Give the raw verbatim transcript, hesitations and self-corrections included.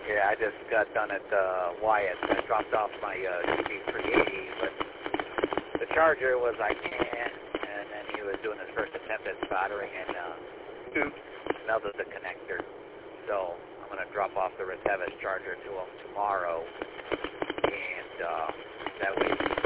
Yeah, I just got done at uh, Wyatt. I dropped off my uh, G B three eighty, but the charger was I can't, and then he was doing his first attempt at soldering, and uh, oops, melted the connector. So I'm going to drop off the Retevis charger to him tomorrow, and uh, that way